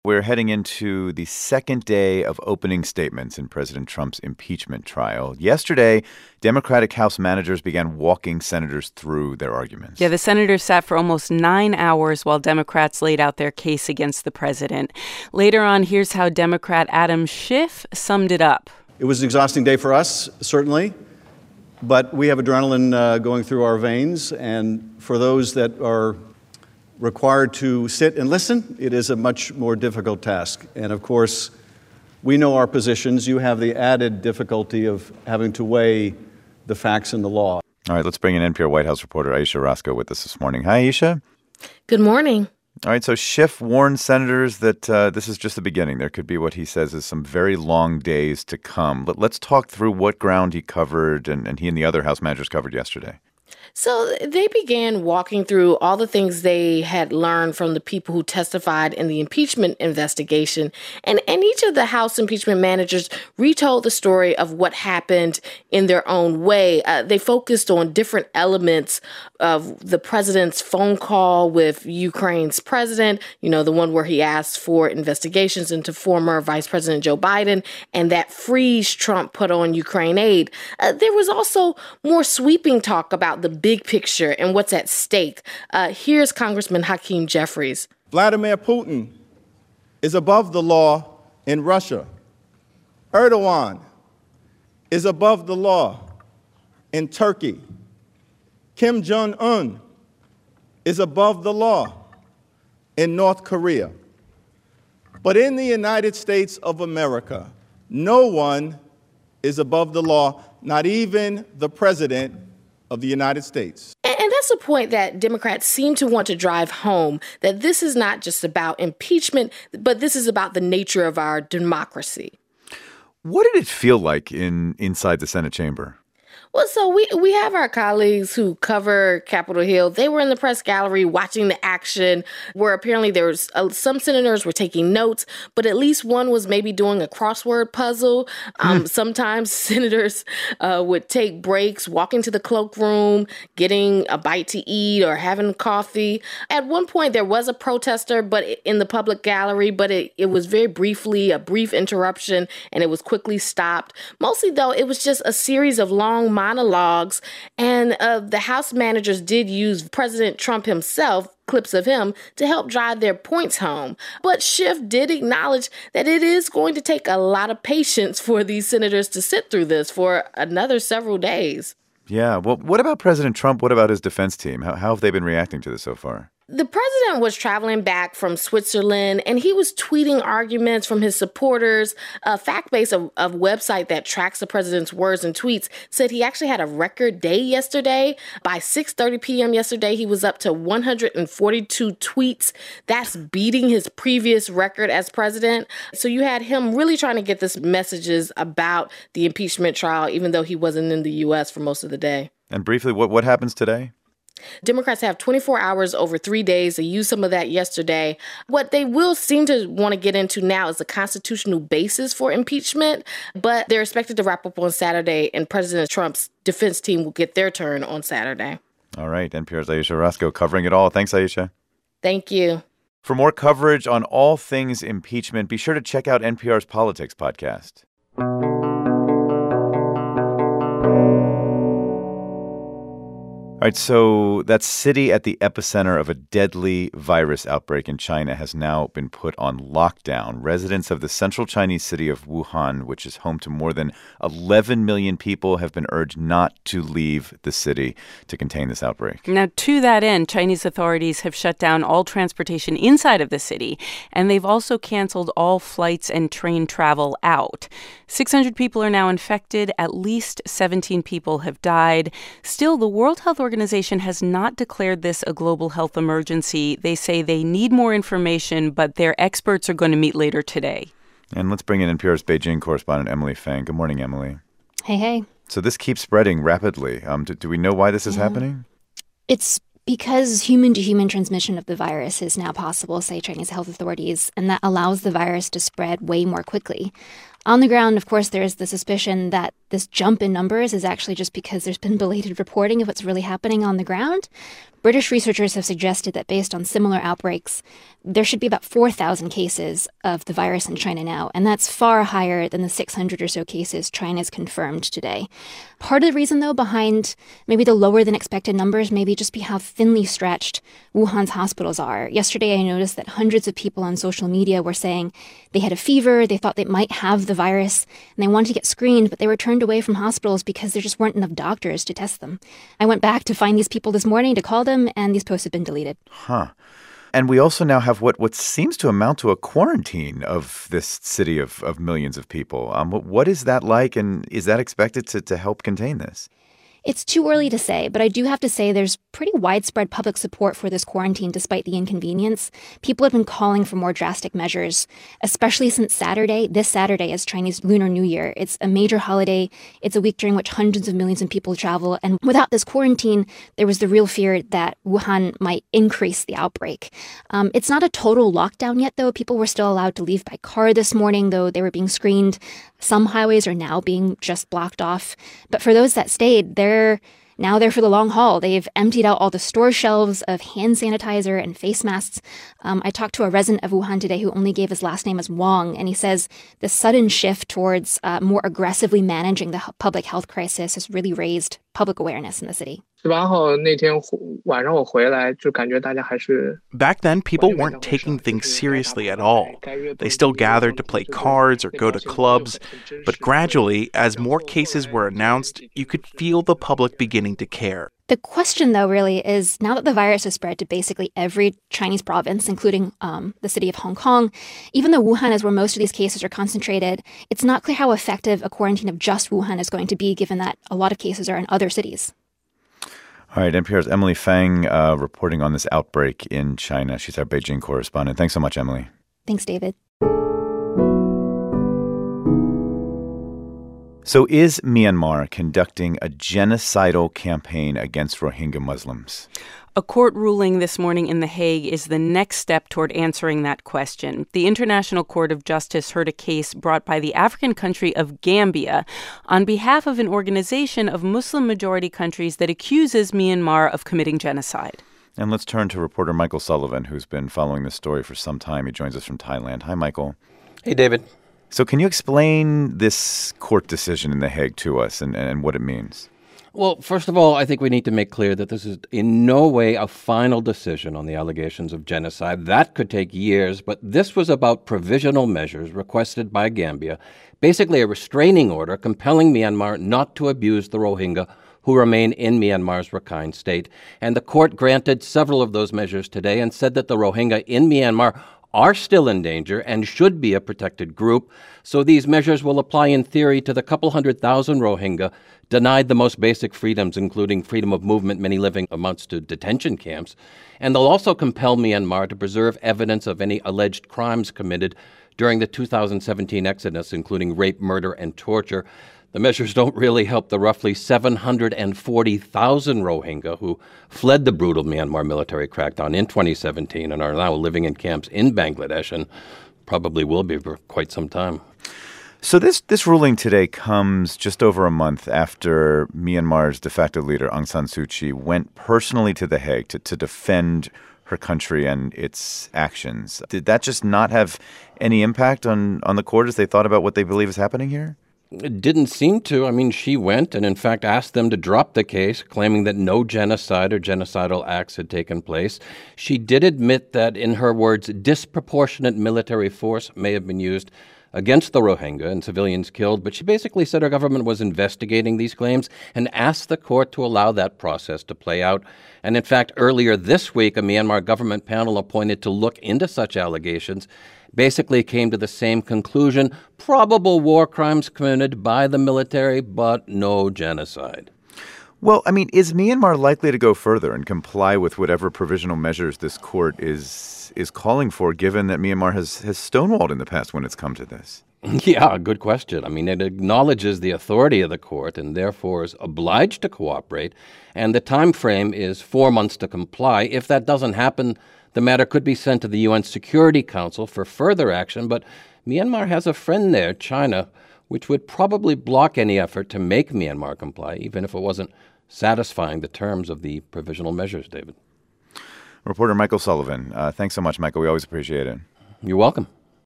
We're heading into the second day of opening statements in President Trump's impeachment trial. Yesterday, Democratic House managers began walking senators through their arguments. Yeah, the senators sat for almost 9 hours while Democrats laid out their case against the president. Later on, here's how Democrat Adam Schiff summed it up. It was an exhausting day for us, certainly, but we have adrenaline going through our veins, and for those that are required to sit and listen, it is a much more difficult task. And of course, we know our positions. You have the added difficulty of having to weigh the facts and the law. All right, let's bring in NPR White House reporter Ayesha Rascoe with us this morning. Hi, Ayesha. Good morning. All right, so Schiff warned senators that this is just the beginning. There could be what he says is some very long days to come. But let's talk through what ground he covered and he and the other House managers covered yesterday. So they began walking through all the things they had learned from the people who testified in the impeachment investigation. And each of the House impeachment managers retold the story of what happened in their own way. They focused on different elements of the president's phone call with Ukraine's president, the one where he asked for investigations into former Vice President Joe Biden, and that freeze Trump put on Ukraine aid. There was also more sweeping talk about the big picture and what's at stake. Here's Congressman Hakeem Jeffries. Vladimir Putin is above the law in Russia. Erdogan is above the law in Turkey. Kim Jong-un is above the law in North Korea. But in the United States of America, no one is above the law, not even the president of the United States. And that's a point that Democrats seem to want to drive home, that this is not just about impeachment, but this is about the nature of our democracy. What did it feel like inside the Senate chamber? Well, so we have our colleagues who cover Capitol Hill. They were in the press gallery watching the action where apparently there was some senators were taking notes, but at least one was maybe doing a crossword puzzle. Sometimes senators would take breaks, walk into the cloakroom, getting a bite to eat or having coffee. At one point, there was a protester but in the public gallery, but it was very briefly, a brief interruption, and it was quickly stopped. Mostly, though, it was just a series of long monologues, and the House managers did use President Trump himself, clips of him, to help drive their points home. But Schiff did acknowledge that it is going to take a lot of patience for these senators to sit through this for another several days. Yeah, well, what about President Trump? What about his defense team? How have they been reacting to this so far? The president was traveling back from Switzerland, and he was tweeting arguments from his supporters. Factbase, a website that tracks the president's words and tweets, said he actually had a record day yesterday. By 6:30 p.m. yesterday, he was up to 142 tweets. That's beating his previous record as president. So you had him really trying to get this messages about the impeachment trial, even though he wasn't in the U.S. for most of the day. And briefly, what happens today? Democrats have 24 hours over 3 days. They used some of that yesterday. What they will seem to want to get into now is the constitutional basis for impeachment, but they're expected to wrap up on Saturday, and President Trump's defense team will get their turn on Saturday. All right. NPR's Ayesha Rascoe covering it all. Thanks, Ayesha. Thank you. For more coverage on all things impeachment, be sure to check out NPR's Politics podcast. All right, so that city at the epicenter of a deadly virus outbreak in China has now been put on lockdown. Residents of the central Chinese city of Wuhan, which is home to more than 11 million people, have been urged not to leave the city to contain this outbreak. Now, to that end, Chinese authorities have shut down all transportation inside of the city, and they've also canceled all flights and train travel out. 600 people are now infected. At least 17 people have died. Still, the World Health Organization has not declared this a global health emergency. They say they need more information, but their experts are going to meet later today. And let's bring in NPR's Beijing correspondent Emily Feng. Good morning, Emily. Hey. So this keeps spreading rapidly. Do we know why this is happening? It's because human-to-human transmission of the virus is now possible, say Chinese health authorities, and that allows the virus to spread way more quickly. On the ground, of course, there is the suspicion that this jump in numbers is actually just because there's been belated reporting of what's really happening on the ground. British researchers have suggested that based on similar outbreaks, there should be about 4,000 cases of the virus in China now, and that's far higher than the 600 or so cases China's confirmed today. Part of the reason, though, behind maybe the lower than expected numbers may be just be how thinly stretched Wuhan's hospitals are. Yesterday, I noticed that hundreds of people on social media were saying they had a fever, they thought they might have the virus, and they wanted to get screened, but they were turned away from hospitals because there just weren't enough doctors to test them. I went back to find these people this morning to call them, and these posts have been deleted. Huh. And we also now have what seems to amount to a quarantine of this city of millions of people. What is that like, and is that expected to help contain this? It's too early to say, but I do have to say there's pretty widespread public support for this quarantine despite the inconvenience. People have been calling for more drastic measures, especially since Saturday. This Saturday is Chinese Lunar New Year. It's a major holiday. It's a week during which hundreds of millions of people travel. And without this quarantine, there was the real fear that Wuhan might increase the outbreak. It's not a total lockdown yet, though. People were still allowed to leave by car this morning, though they were being screened. Some highways are now being just blocked off. But for those that stayed, they're now there for the long haul. They've emptied out all the store shelves of hand sanitizer and face masks. I talked to a resident of Wuhan today who only gave his last name as Wang, and he says the sudden shift towards more aggressively managing the public health crisis has really raised public awareness in the city. Back then, people weren't taking things seriously at all. They still gathered to play cards or go to clubs. But gradually, as more cases were announced, you could feel the public beginning to care. The question, though, really is, now that the virus has spread to basically every Chinese province, including the city of Hong Kong, even though Wuhan is where most of these cases are concentrated, it's not clear how effective a quarantine of just Wuhan is going to be, given that a lot of cases are in other cities. All right, NPR's Emily Feng reporting on this outbreak in China. She's our Beijing correspondent. Thanks so much, Emily. Thanks, David. So is Myanmar conducting a genocidal campaign against Rohingya Muslims? A court ruling this morning in The Hague is the next step toward answering that question. The International Court of Justice heard a case brought by the African country of Gambia on behalf of an organization of Muslim-majority countries that accuses Myanmar of committing genocide. And let's turn to reporter Michael Sullivan, who's been following this story for some time. He joins us from Thailand. Hi, Michael. Hey, David. So can you explain this court decision in The Hague to us and what it means? Well, first of all, I think we need to make clear that this is in no way a final decision on the allegations of genocide. That could take years, but this was about provisional measures requested by Gambia, basically a restraining order compelling Myanmar not to abuse the Rohingya who remain in Myanmar's Rakhine state. And the court granted several of those measures today and said that the Rohingya in Myanmar are still in danger and should be a protected group. So these measures will apply in theory to the couple 100,000 Rohingya denied the most basic freedoms, including freedom of movement, many living amongst detention camps. And they'll also compel Myanmar to preserve evidence of any alleged crimes committed during the 2017 exodus, including rape, murder, and torture. The measures don't really help the roughly 740,000 Rohingya who fled the brutal Myanmar military crackdown in 2017 and are now living in camps in Bangladesh and probably will be for quite some time. So this ruling today comes just over a month after Myanmar's de facto leader Aung San Suu Kyi went personally to The Hague to defend her country and its actions. Did that just not have any impact on the court as they thought about what they believe is happening here? It didn't seem to. I mean, she went and, in fact, asked them to drop the case, claiming that no genocide or genocidal acts had taken place. She did admit that, in her words, disproportionate military force may have been used against the Rohingya and civilians killed, but she basically said her government was investigating these claims and asked the court to allow that process to play out. And, in fact, earlier this week, a Myanmar government panel appointed to look into such allegations basically came to the same conclusion: probable war crimes committed by the military, but no genocide. Well, I mean, is Myanmar likely to go further and comply with whatever provisional measures this court is calling for, given that Myanmar has stonewalled in the past when it's come to this? Yeah, good question. I mean, it acknowledges the authority of the court and therefore is obliged to cooperate. And the time frame is 4 months to comply. If that doesn't happen, the matter could be sent to the UN Security Council for further action. But Myanmar has a friend there, China, which would probably block any effort to make Myanmar comply, even if it wasn't satisfying the terms of the provisional measures, David. Reporter Michael Sullivan. Thanks so much, Michael. We always appreciate it. You're welcome.